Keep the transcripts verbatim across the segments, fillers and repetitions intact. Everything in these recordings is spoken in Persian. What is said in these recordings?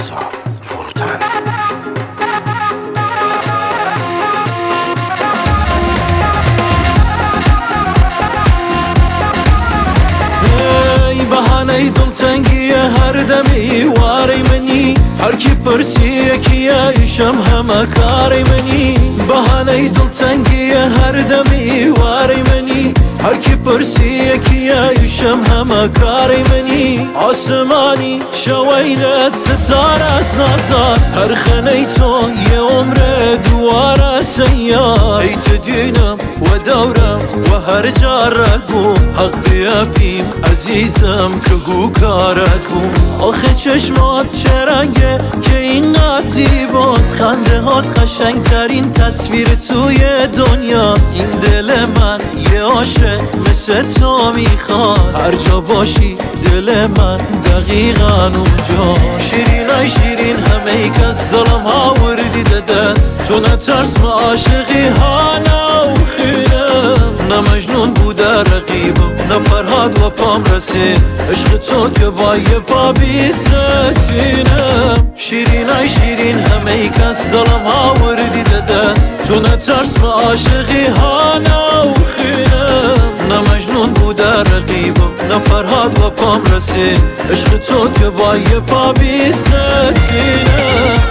رضا فروتن. بهانه دلتنگی هر دمی واری منی، هر کی پرسی یکی ایشم همه کاری منی. بهانه دلتنگی هر دمی واری منی، هر کی پرسی یکی ایشم همه کاری منی. آسمانی شوینت ستاره است نازار، هر خانه تو یه عمر دواره سیار. ای تدینم و دورم و هر جارت بوم، حق بیابیم عزیزم که گو کارت بوم. آخه چشمات چه رنگه که این نات زیباست، خنده هات قشنگ ترین تصویر توی دنیاست. این دل من یه عاشق مثل تو میخواد، هر جا باشی دل من دقیقا اونجا. شیرین ای شیرین همه کس دلم ها وردی دست، تو نترس ما عاشقی ها نوخینم. نه مجنون بوده رقیبم نه فرهاد و پام رسید، عشق تو که با یه پا بیستینم. شیرین ای شیرین همه کس دلم ها وردی دست، تو نترس ما عاشقی ها نوخینم. نه مجنون بوده رقیبم نه فرهاد و پام رسید، عشق تو که با یه پا بیستینم.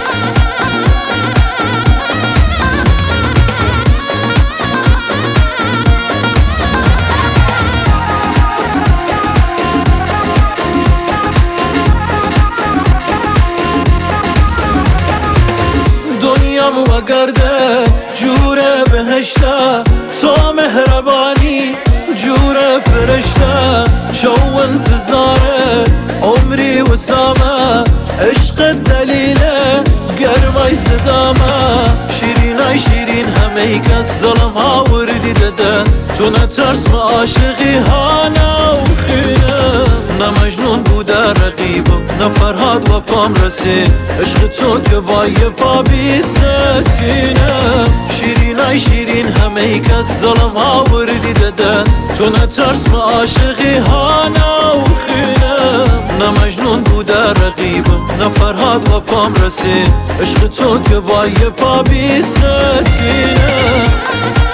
دنیام و گرده جور بهشته، تو مهربانی جور فرشته. شو انتظاره عمری و سامه، عشق دلیله گرمای صدامه. شیرین ای شیرین همه کس دلم ها وردی دست، تو نترس ما عاشقی ها نوخینم. نه مجنون بوده رقیبم نه فرهاد و پام رسید، عشق تو که با یه پا بیستینم. شیرین ای شیرین همه کس دلم ها وردی دست، تو نترس ما عاشقی ها نوخینم. نه مجنون بوده رقیبم نه فرهاد و پام رسید، عشق تو که با یه پا بیستینم.